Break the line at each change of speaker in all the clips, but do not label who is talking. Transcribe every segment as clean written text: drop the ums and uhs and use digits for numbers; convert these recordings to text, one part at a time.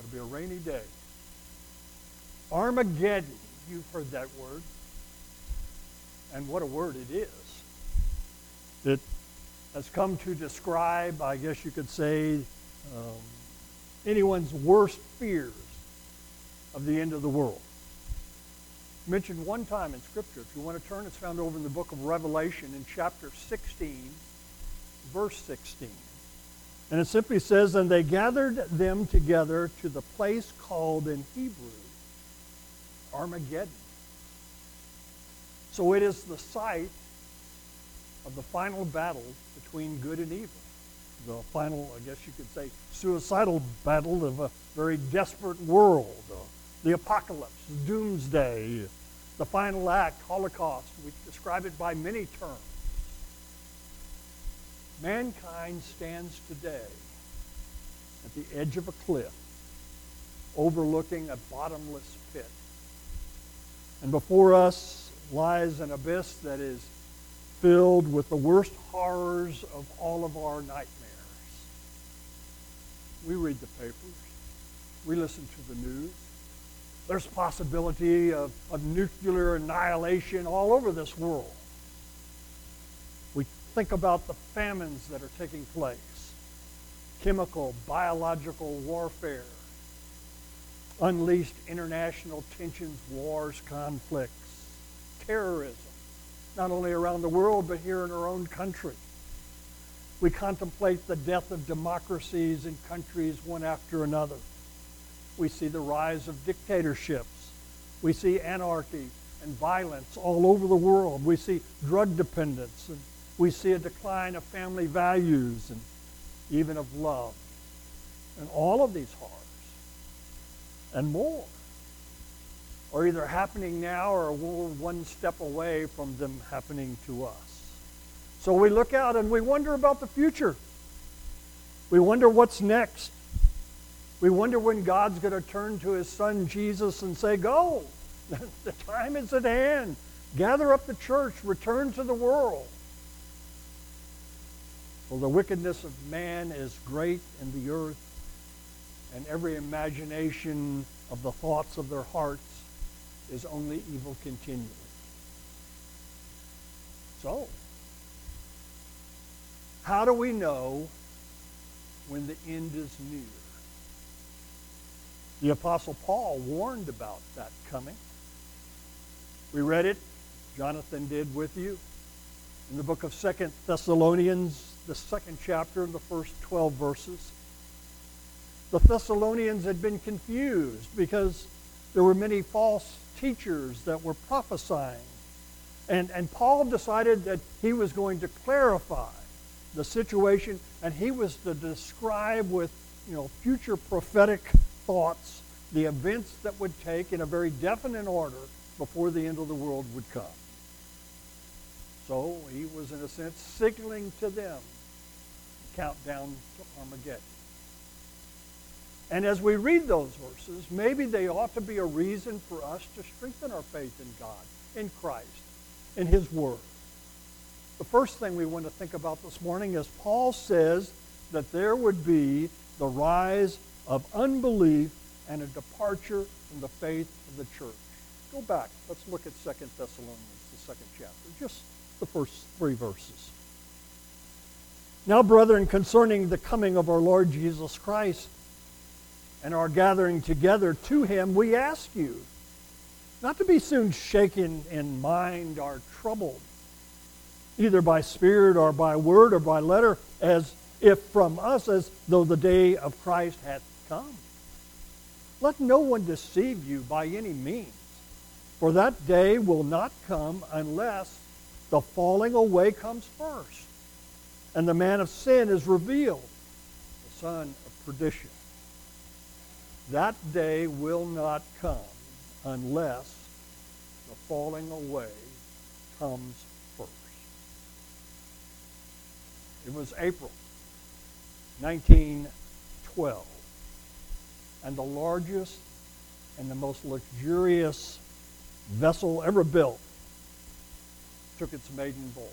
It'll be a rainy day. Armageddon, you've heard that word. And what a word it is. It has come to describe, I guess you could say, anyone's worst fears of the end of the world. Mentioned one time in Scripture. If you want to turn, it's found over in the book of Revelation in chapter 16, verse 16. And it simply says, "And they gathered them together to the place called in Hebrew Armageddon." So it is the site of the final battle between good and evil. The final, I guess you could say, suicidal battle of a very desperate world. The apocalypse, doomsday, the final act, Holocaust. We describe it by many terms. Mankind stands today at the edge of a cliff, overlooking a bottomless pit. And before us lies an abyss that is filled with the worst horrors of all of our nightmares. We read the papers. We listen to the news. There's possibility of nuclear annihilation all over this world. We think about the famines that are taking place, chemical, biological warfare, unleashed international tensions, wars, conflicts, terrorism, not only around the world, but here in our own country. We contemplate the death of democracies in countries one after another. We see the rise of dictatorships. We see anarchy and violence all over the world. We see drug dependence, and we see a decline of family values and even of love. And all of these horrors and more are either happening now or we're one step away from them happening to us. So we look out and we wonder about the future. We wonder what's next. We wonder when God's going to turn to his son Jesus and say, "Go, the time is at hand. Gather up the church, return to the world." For the wickedness of man is great in the earth, and every imagination of the thoughts of their hearts is only evil continually. So, how do we know when the end is near? The Apostle Paul warned about that coming. We read it, Jonathan did with you, in the book of 2 Thessalonians, the 2nd chapter and the first 12 verses. The Thessalonians had been confused because there were many false teachers that were prophesying. And Paul decided that he was going to clarify the situation, and he was to describe with future prophetic thoughts the events that would take in a very definite order before the end of the world would come. So he was, in a sense, signaling to them the countdown to Armageddon. And as we read those verses, maybe they ought to be a reason for us to strengthen our faith in God, in Christ, in his word. The first thing we want to think about this morning is Paul says that there would be the rise of unbelief and a departure from the faith of the church. Go back. Let's look at 2 Thessalonians, the 2nd chapter, just the first 3 verses. "Now, brethren, concerning the coming of our Lord Jesus Christ and our gathering together to him, we ask you not to be soon shaken in mind or troubled, either by spirit or by word or by letter, as if from us, as though the day of Christ hath come. Let no one deceive you by any means, for that day will not come unless the falling away comes first, and the man of sin is revealed, the son of perdition. That day will not come unless the falling away comes first." It was April 1912, and the largest and the most luxurious vessel ever built took its maiden voyage.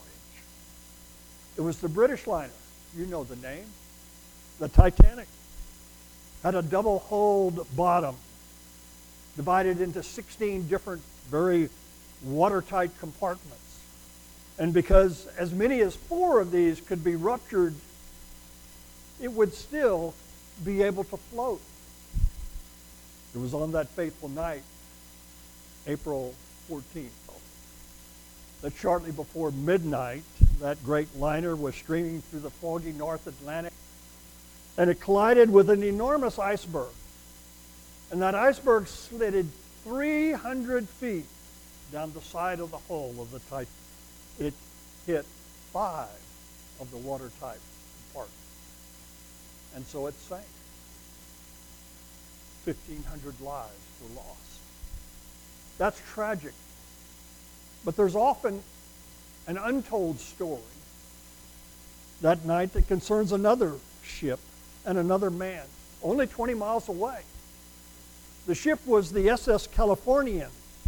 It was the British liner. You know the name. The Titanic. had a double-hulled bottom, divided into 16 different, very watertight compartments. And because as many as 4 of these could be ruptured, it would still be able to float. It was on that fateful night, April 14th, that shortly before midnight, that great liner was streaming through the foggy North Atlantic, and it collided with an enormous iceberg. And that iceberg slid 300 feet down the side of the hull of the Titan. It hit 5 of the watertight compartments. And so it sank. 1,500 lives were lost. That's tragic. But there's often an untold story that night that concerns another ship and another man, only 20 miles away. The ship was the SS Californian,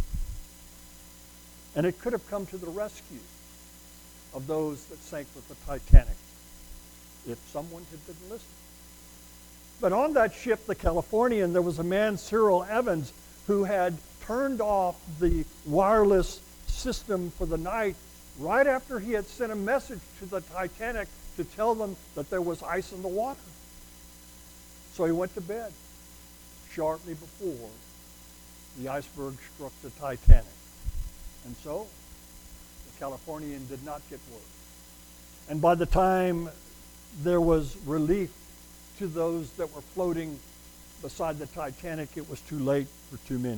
and it could have come to the rescue of those that sank with the Titanic if someone had been listening. But on that ship, the Californian, there was a man, Cyril Evans, who had turned off the wireless system for the night right after he had sent a message to the Titanic to tell them that there was ice in the water. So he went to bed shortly before the iceberg struck the Titanic. And so the Californian did not get worse. And by the time there was relief to those that were floating beside the Titanic, it was too late for too many.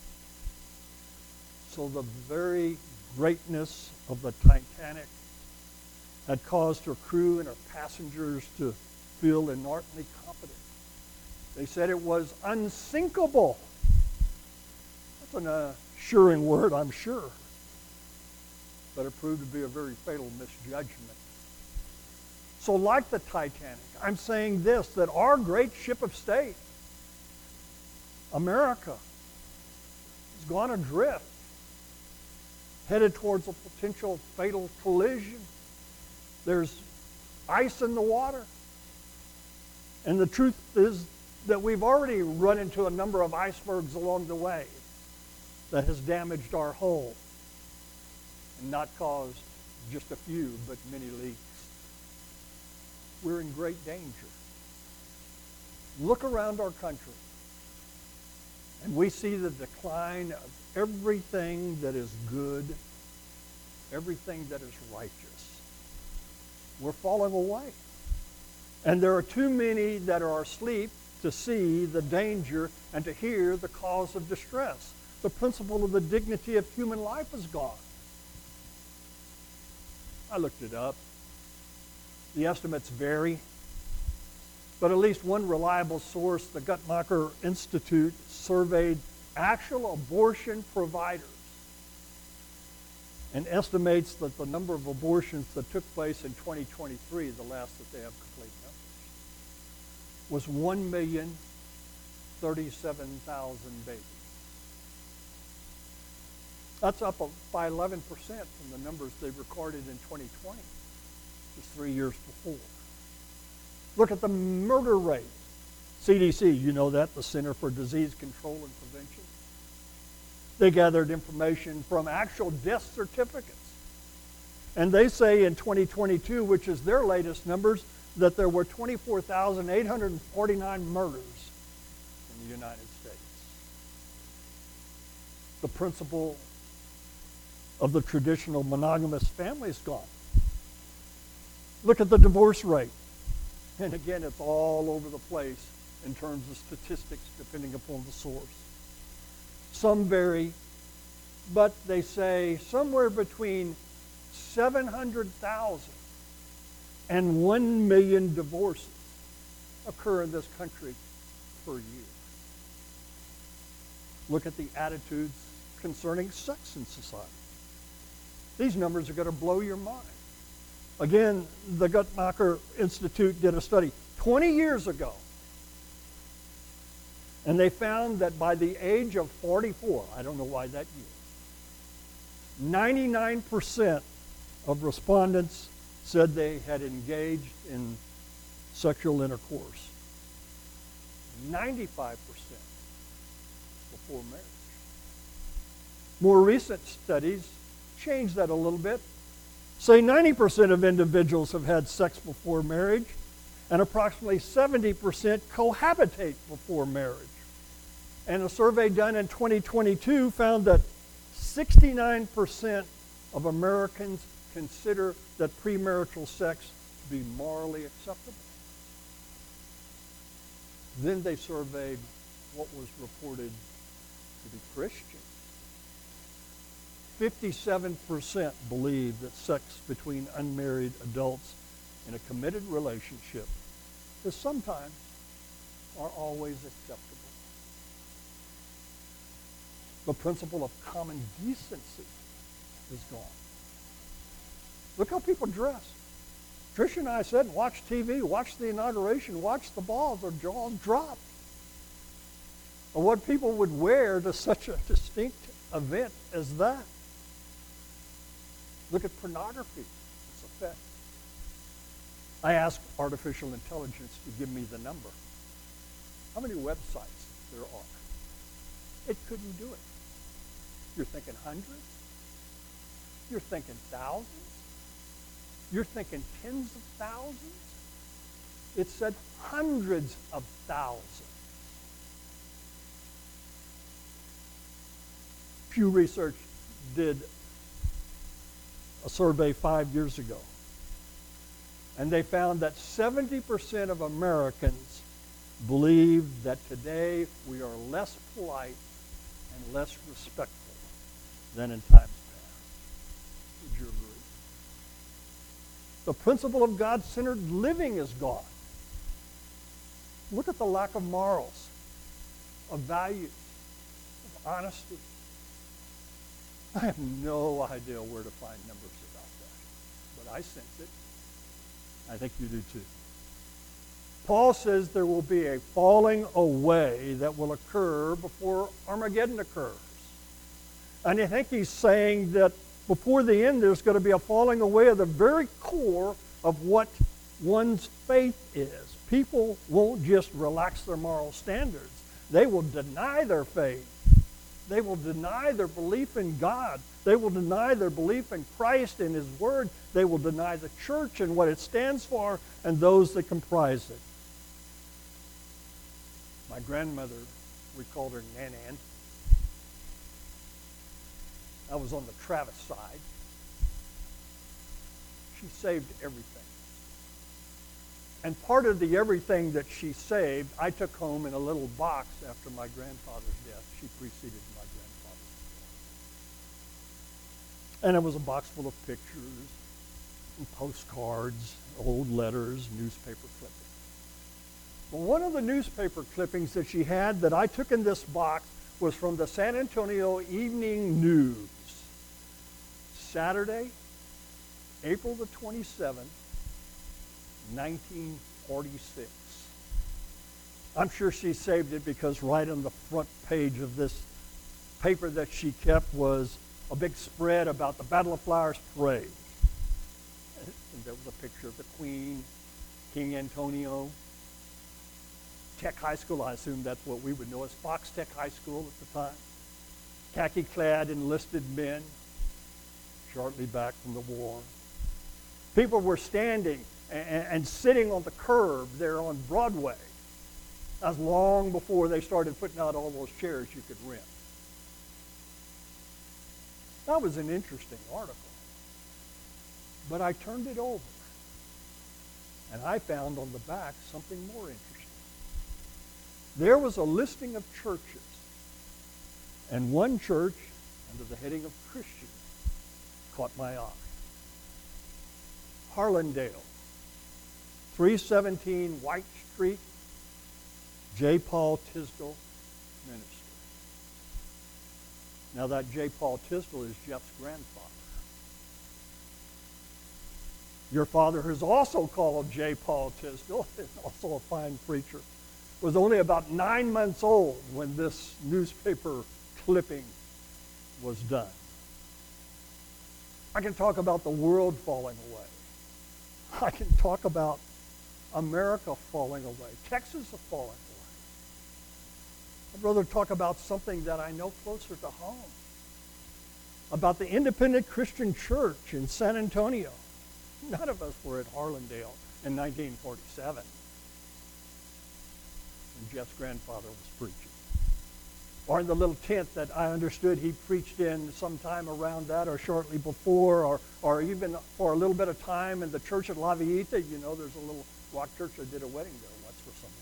So the very greatness of the Titanic had caused her crew and her passengers to feel inordinately confident. They said it was unsinkable. That's an assuring word, I'm sure. But it proved to be a very fatal misjudgment. So like the Titanic, I'm saying this, that our great ship of state, America, has gone adrift, headed towards a potential fatal collision. There's ice in the water. And the truth is that we've already run into a number of icebergs along the way that has damaged our hull and not caused just a few, but many leaks. We're in great danger. Look around our country, and we see the decline of everything that is good, everything that is righteous. We're falling away. And there are too many that are asleep to see the danger and to hear the cause of distress. The principle of the dignity of human life is gone. I looked it up. The estimates vary, but at least one reliable source, the Guttmacher Institute, surveyed actual abortion providers and estimates that the number of abortions that took place in 2023, the last that they have complete numbers, was 1,037,000 babies. That's up by 11% from the numbers they recorded in 2020, just 3 years before. Look at the murder rate. CDC, you know that, the Center for Disease Control and Prevention. They gathered information from actual death certificates. And they say in 2022, which is their latest numbers, that there were 24,849 murders in the United States. The principle of the traditional monogamous family is gone. Look at the divorce rate. And again, it's all over the place in terms of statistics, depending upon the source. Some vary, but they say somewhere between 700,000 and 1 million divorces occur in this country per year. Look at the attitudes concerning sex in society. These numbers are going to blow your mind. Again, the Guttmacher Institute did a study 20 years ago, and they found that by the age of 44, I don't know why that year, 99% of respondents said they had engaged in sexual intercourse. 95% before marriage. More recent studies change that a little bit. Say 90% of individuals have had sex before marriage, and approximately 70% cohabitate before marriage. And a survey done in 2022 found that 69% of Americans consider that premarital sex to be morally acceptable. Then they surveyed what was reported to be Christian. 57% believe that sex between unmarried adults in a committed relationship is sometimes or always acceptable. The principle of common decency is gone. Look how people dress. Tricia and I said, watch TV, watch the inauguration, watch the balls, their jaws drop. Or what people would wear to such a distinct event as that. Look at pornography, its effect. I asked artificial intelligence to give me the number. How many websites there are? It couldn't do it. You're thinking hundreds? You're thinking thousands? You're thinking tens of thousands? It said hundreds of thousands. Pew Research did a survey 5 years ago, and they found that 70% of Americans believe that today we are less polite and less respectful than in times past. Would you agree? The principle of God-centered living is gone. Look at the lack of morals, of values, of honesty. I have no idea where to find numbers about that, but I sense it. I think you do too. Paul says there will be a falling away that will occur before Armageddon occurs. And I think he's saying that before the end there's going to be a falling away of the very core of what one's faith is. People won't just relax their moral standards. They will deny their faith. They will deny their belief in God. They will deny their belief in Christ and His Word. They will deny the church and what it stands for and those that comprise it. My grandmother, we called her Nan. I was on the Travis side. She saved everything. And part of the everything that she saved, I took home in a little box after my grandfather's death. She preceded my grandfather's death. And it was a box full of pictures and postcards, old letters, newspaper clippings. Well, one of the newspaper clippings that she had that I took in this box was from the San Antonio Evening News. Saturday, April the 27th, 1946. I'm sure she saved it because right on the front page of this paper that she kept was a big spread about the Battle of Flowers Parade. And there was a picture of the Queen, King Antonio, Tech High School. I assume that's what we would know as Fox Tech High School at the time. Khaki-clad enlisted men, shortly back from the war. People were standing and sitting on the curb there on Broadway. That was long before they started putting out all those chairs you could rent. That was an interesting article. But I turned it over, and I found on the back something more interesting. There was a listing of churches, and one church, under the heading of Christian, caught my eye. Harlandale, 317 White Street, J. Paul Tisdale Ministry. Now that J. Paul Tisdale is Jeff's grandfather. Your father is also called J. Paul Tisdale, also a fine preacher. Was only about 9 months old when this newspaper clipping was done. I can talk about the world falling away. I can talk about America falling away. Texas is falling away. I'd rather talk about something that I know closer to home, about the Independent Christian Church in San Antonio. None of us were at Harlandale in 1947 when Jeff's grandfather was preaching. Or in the little tent that I understood he preached in sometime around that or shortly before, or even for a little bit of time in the church at La Villita. You know, there's a little rock church that did a wedding there once for someone.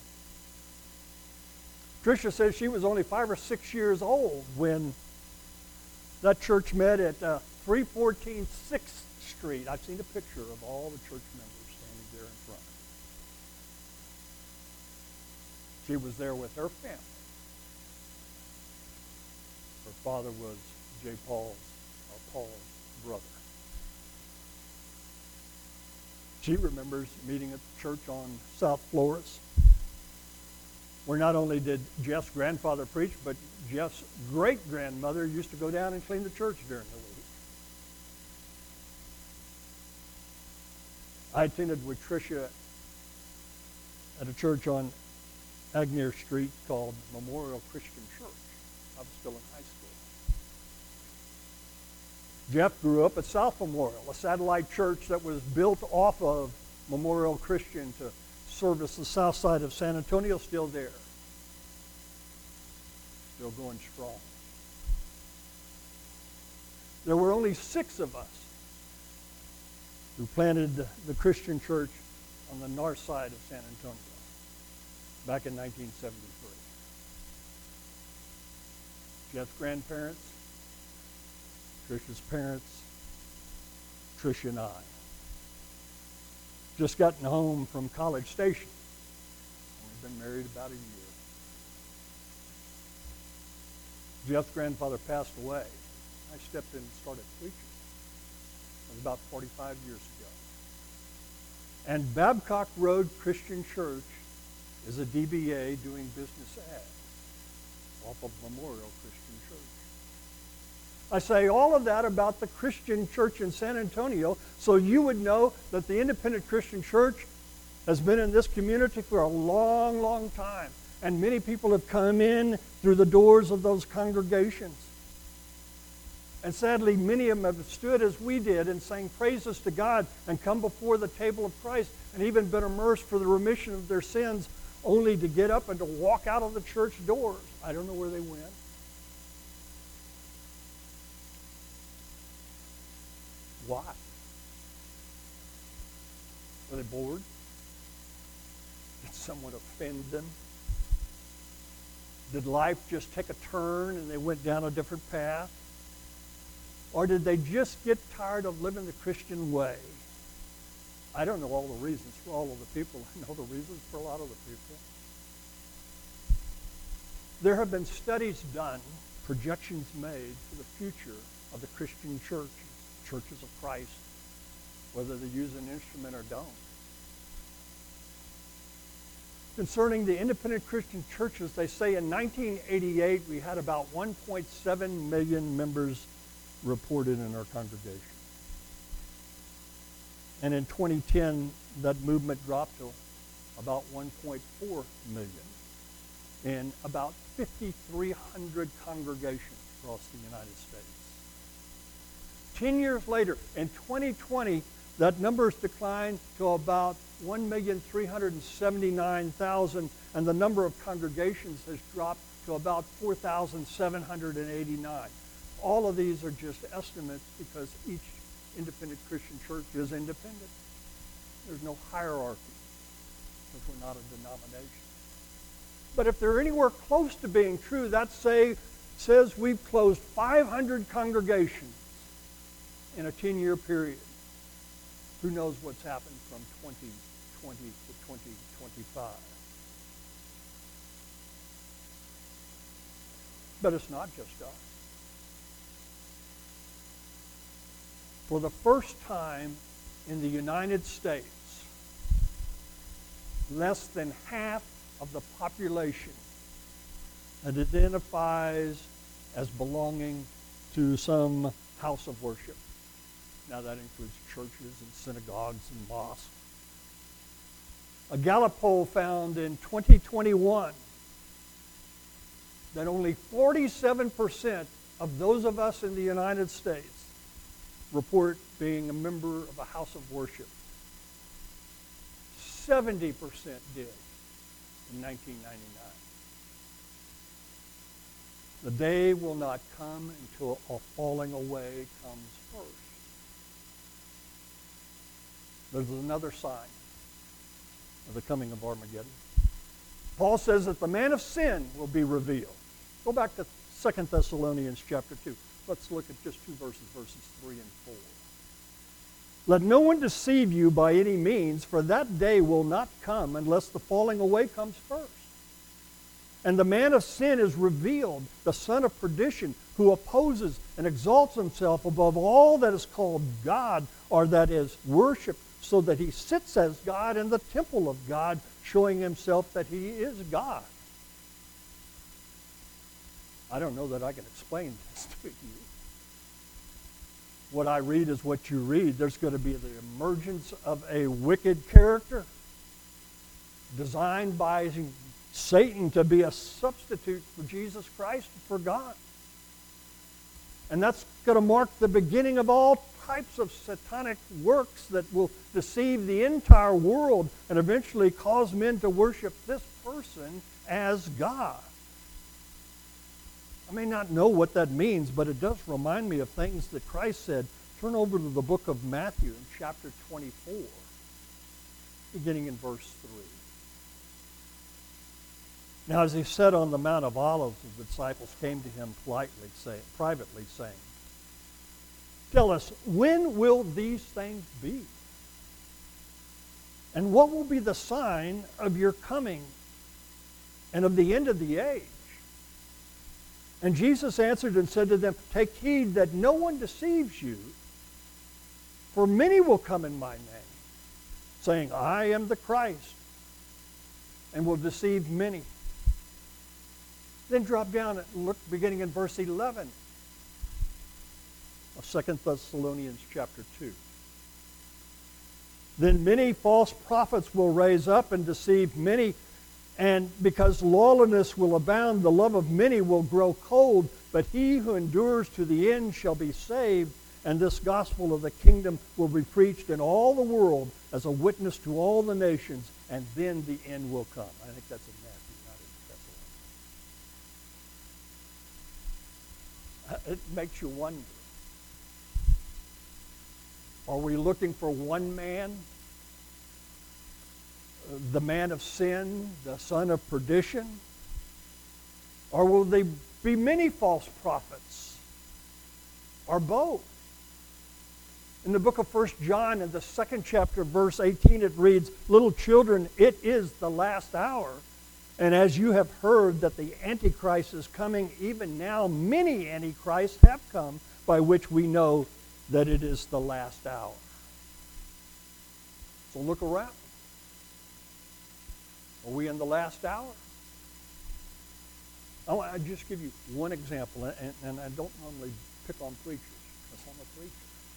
Tricia says she was only 5 or 6 years old when that church met at 314 6th Street. I've seen a picture of all the church members standing there in front. She was there with her family. Her father was Paul's brother. She remembers meeting at the church on South Flores, where not only did Jeff's grandfather preach, but Jeff's great-grandmother used to go down and clean the church during the week. I attended with Tricia at a church on Agnier Street called Memorial Christian Church. I was still in high school. Jeff grew up at South Memorial, a satellite church that was built off of Memorial Christian to service the south side of San Antonio, still there. Still going strong. There were only 6 of us who planted the Christian church on the north side of San Antonio back in 1973. Jeff's grandparents, Tricia's parents, Tricia and I. Just gotten home from College Station. We've been married about a year. Jeff's grandfather passed away. I stepped in and started preaching. It was about 45 years ago. And Babcock Road Christian Church is a DBA doing business as off of Memorial Christian Church. I say all of that about the Christian church in San Antonio so you would know that the Independent Christian Church has been in this community for a long, long time. And many people have come in through the doors of those congregations. And sadly, many of them have stood as we did and sang praises to God and come before the table of Christ and even been immersed for the remission of their sins, only to get up and to walk out of the church doors. I don't know where they went. Why? Were they bored? Did someone offend them? Did life just take a turn and they went down a different path? Or did they just get tired of living the Christian way? I don't know all the reasons for all of the people. I know the reasons for a lot of the people. There have been studies done, projections made for the future of the Christian church, churches of Christ, whether they use an instrument or don't. Concerning the independent Christian churches, they say in 1988 we had about 1.7 million members reported in our congregation. And in 2010, that movement dropped to about 1.4 million in about 5,300 congregations across the United States. 10 years later, in 2020, that number has declined to about 1,379,000, and the number of congregations has dropped to about 4,789. All of these are just estimates because each independent Christian church is independent. There's no hierarchy because we're not a denomination. But if they're anywhere close to being true, that says we've closed 500 congregations in a 10-year period. Who knows what's happened from 2020 to 2025? But it's not just us. For the first time in the United States, less than half of the population that identifies as belonging to some house of worship. Now that includes churches and synagogues and mosques. A Gallup poll found in 2021 that only 47% of those of us in the United States report being a member of a house of worship. 70% did in 1999. The day will not come until a falling away comes first. There's another sign of the coming of Armageddon. Paul says that the man of sin will be revealed. Go back to 2 Thessalonians chapter 2. Let's look at just two verses 3 and 4. Let no one deceive you by any means, for that day will not come unless the falling away comes first. And the man of sin is revealed, the son of perdition, who opposes and exalts himself above all that is called God, or that is worshipped, so that he sits as God in the temple of God, showing himself that he is God. I don't know that I can explain this to you. What I read is what you read. There's going to be the emergence of a wicked character designed by Satan to be a substitute for Jesus Christ, for God. And that's going to mark the beginning of all types of satanic works that will deceive the entire world and eventually cause men to worship this person as God. I may not know what that means, but it does remind me of things that Christ said. Turn over to the book of Matthew in chapter 24, beginning in verse 3. Now, as he sat on the Mount of Olives, the disciples came to him privately saying, "Tell us, when will these things be? And what will be the sign of your coming and of the end of the age?" And Jesus answered and said to them, "Take heed that no one deceives you, for many will come in my name, saying, 'I am the Christ,' and will deceive many." Then drop down and look beginning in verse 11 of 2 Thessalonians chapter 2. "Then many false prophets will raise up and deceive many, and because lawlessness will abound, the love of many will grow cold, but he who endures to the end shall be saved, and this gospel of the kingdom will be preached in all the world as a witness to all the nations, and then the end will come." I think that's in Matthew, not in Thessalonians. It makes you wonder. Are we looking for one man? The man of sin, the son of perdition? Or will there be many false prophets? Or both? In the book of 1 John, in the 2nd chapter, verse 18, it reads, "Little children, it is the last hour. And as you have heard that the Antichrist is coming, even now many Antichrists have come, by which we know that it is the last hour." So look around. Are we in the last hour? I'll just give you one example, and I don't normally pick on preachers, because I'm a preacher.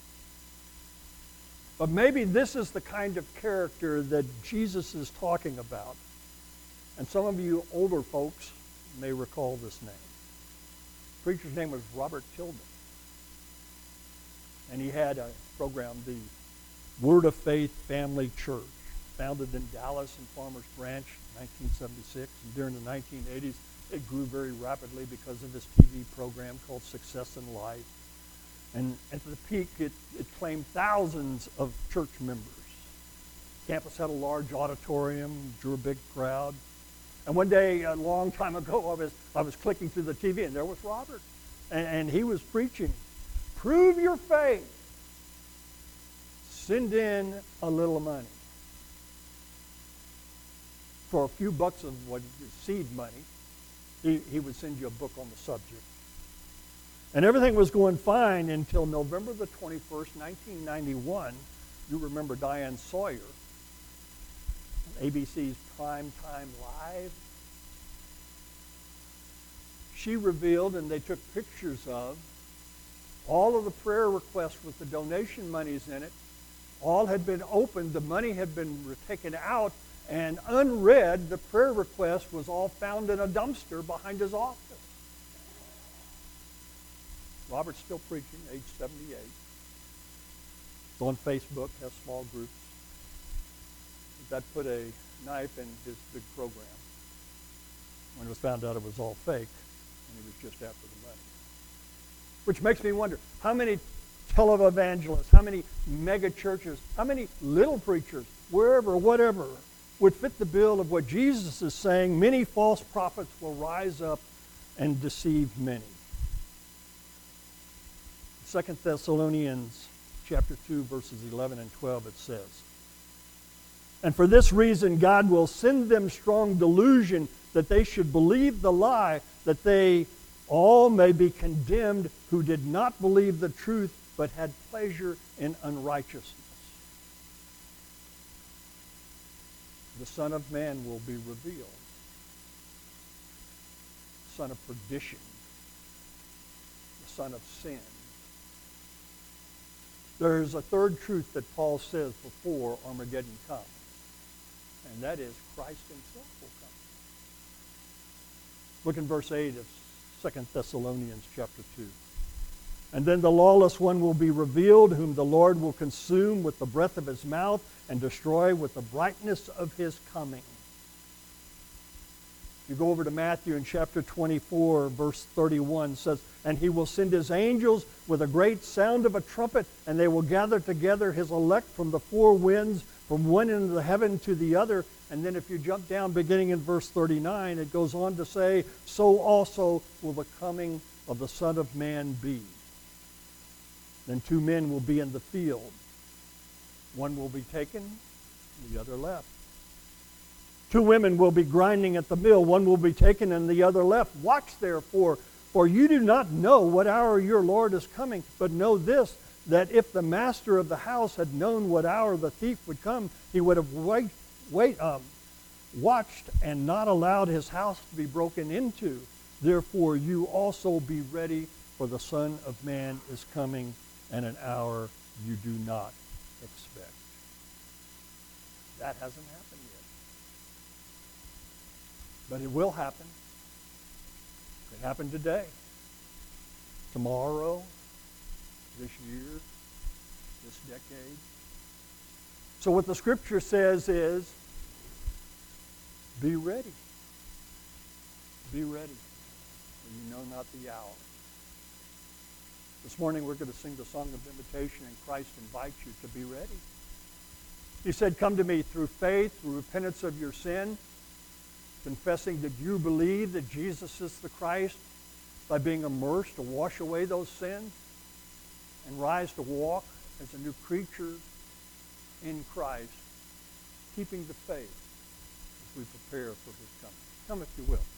But maybe this is the kind of character that Jesus is talking about. And some of you older folks may recall this name. The preacher's name was Robert Tilden. And he had a program, the Word of Faith Family Church, founded in Dallas and Farmers Branch in 1976. And during the 1980s, it grew very rapidly because of his TV program called Success in Life. And at the peak, it claimed thousands of church members. Campus had a large auditorium, drew a big crowd. And one day, a long time ago, I was clicking through the TV, and there was Robert. And he was preaching, "Prove your faith. Send in a little money." For a few bucks of what seed money, he would send you a book on the subject. And everything was going fine until November the 21st, 1991. You remember Diane Sawyer, ABC's Prime Time Live. She revealed, and they took pictures of, all of the prayer requests with the donation monies in it. All had been opened. The money had been taken out, and unread, the prayer request was all found in a dumpster behind his office. Robert's still preaching, age 78. He's on Facebook, has small groups. That put a knife in his big program when it was found out it was all fake, and he was just after the money. Which makes me wonder, how many televangelists, how many mega churches, how many little preachers, wherever, whatever, would fit the bill of what Jesus is saying? Many false prophets will rise up and deceive many. 2 Thessalonians chapter 2, verses 11 and 12, it says, "And for this reason God will send them strong delusion, that they should believe the lie, that they all may be condemned who did not believe the truth, but had pleasure in unrighteousness." The Son of Man will be revealed. The son of perdition. The son of sin. There's a third truth that Paul says before Armageddon comes, and that is Christ himself will come. Look in verse 8 of 2 Thessalonians chapter 2. "And then the lawless one will be revealed, whom the Lord will consume with the breath of his mouth and destroy with the brightness of his coming." You go over to Matthew in chapter 24, verse 31, says, "And he will send his angels with a great sound of a trumpet, and they will gather together his elect from the four winds, from one end of the heaven to the other." And then if you jump down beginning in verse 39, it goes on to say, "So also will the coming of the Son of Man be. Then two men will be in the field. One will be taken, the other left. Two women will be grinding at the mill. One will be taken and the other left. Watch therefore, for you do not know what hour your Lord is coming. But know this, that if the master of the house had known what hour the thief would come, he would have watched and not allowed his house to be broken into. Therefore you also be ready, for the Son of Man is coming at an hour you do not expect." That hasn't happened yet. But it will happen. It could happen today, tomorrow, this year, this decade. So what the Scripture says is, be ready. Be ready, for you know not the hour. This morning we're going to sing the song of invitation, and Christ invites you to be ready. He said, "Come to me through faith, through repentance of your sin, confessing that you believe that Jesus is the Christ, by being immersed to wash away those sins, and rise to walk as a new creature in Christ, keeping the faith as we prepare for his coming." Come if you will.